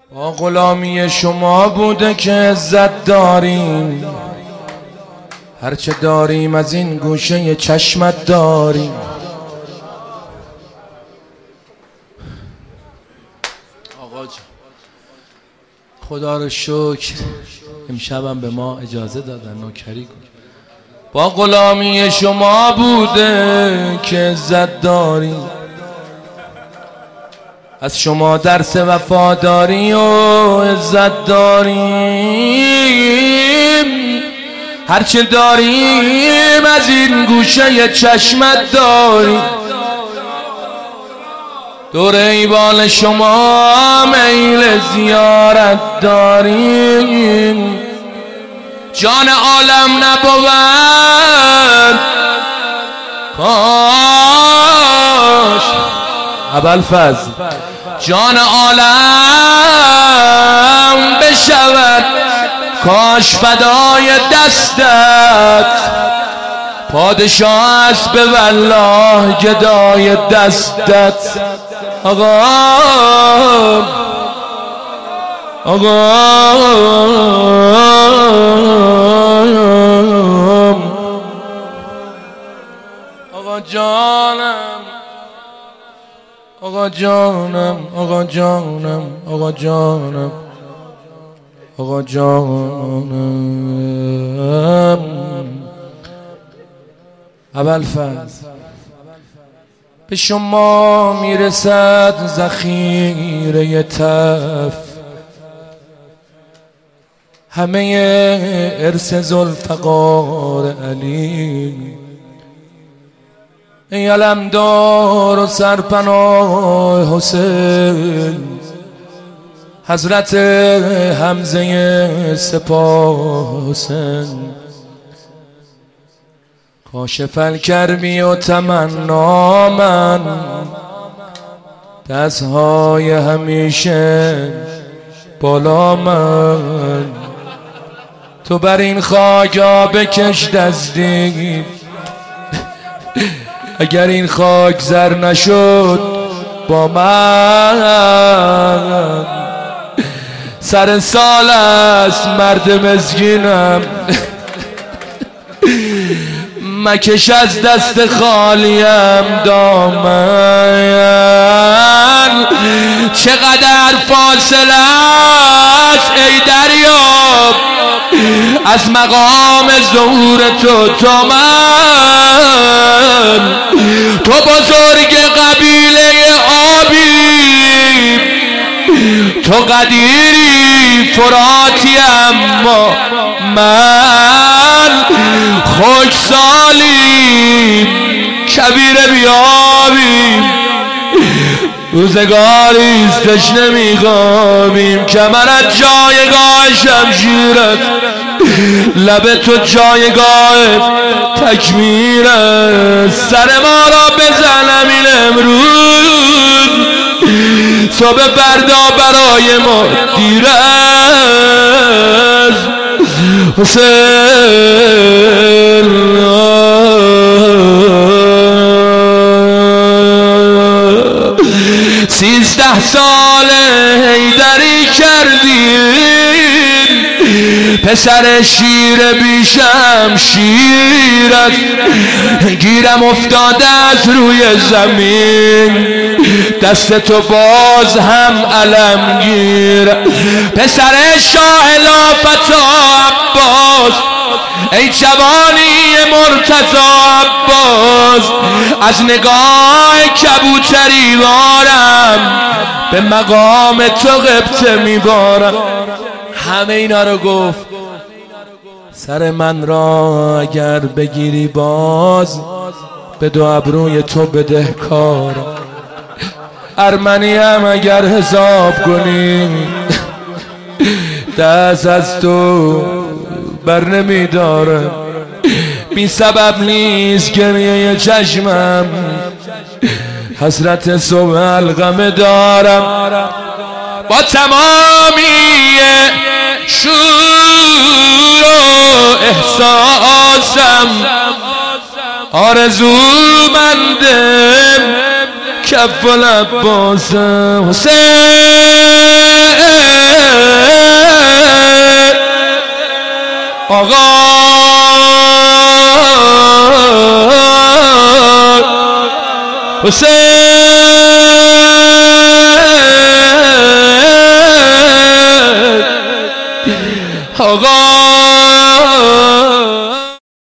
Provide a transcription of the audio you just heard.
با غلامی شما بوده که عزت داریم، هرچه داریم از این گوشه چشمت داریم. آقا جان خدا رو شکر امشبم به ما اجازه دادن نوکری کنیم. با غلامی شما بوده که عزت داریم، از شما درس وفاداری و عزت داریم، هرچه داریم از این گوشه چشمت داریم. دور ایوان شما میل زیارت داریم، جان عالم نبود کاش ابوالفضل جان عالم بشود کاش فدای دستت، پادشاه است به والله گدای دستت. آقا جانم، آقا جانم، آقا جانم، آقا جانم، آقا جانم. ابوالفضل به شما میرسد ذخیره تف، همه ارث ذوالفقار علی. ای علمدار و سرپناه حسین، حضرت حمزه سپاه حسین، کاشف الکربی و تمنا من، دستهای همیشه بالا من. تو بر این خاک بکش دستی، اگر این خاک زر نشد با من، سر سال است مرد مسکینم، مکش از دست خالیم دامن. چقدر فاصله است ای دریا از مقام ظهور تو من. تو بزرگ قبیله آبی، تو قدیری فراتی، اما من خشکسالی کبیر بیابیم. روزگاریست تشنه میخوابیم، کمرت جایگاه شمشیرت، لب تو جایگاه تکمیرت. سر ما را بزن همین امروز، صبح فردا برای ما دیر است. حسین 13 ساله حیدری کردیم، پسر شیر بیشم شیرت، گیرم افتاده از روی زمین، دست تو باز هم علمگیر. پسر شاه لافت عباس، ای جوانی مرتضی عباس، از نگاه کبوتری وارم به مقام تو غبطه میبارم. همه اینا رو گفت. سر من را اگر بگیری باز، به دو ابروی تو بدهکارم. ارمنیم اگر حساب کنی، دست از تو بر نمیدارم. بی سبب نیست گریه چشمم، حسرت صبح الغمه دارم. با تمامی شور و احساسم آرزومندم کف و لباسم. حسین آقا حسین آقا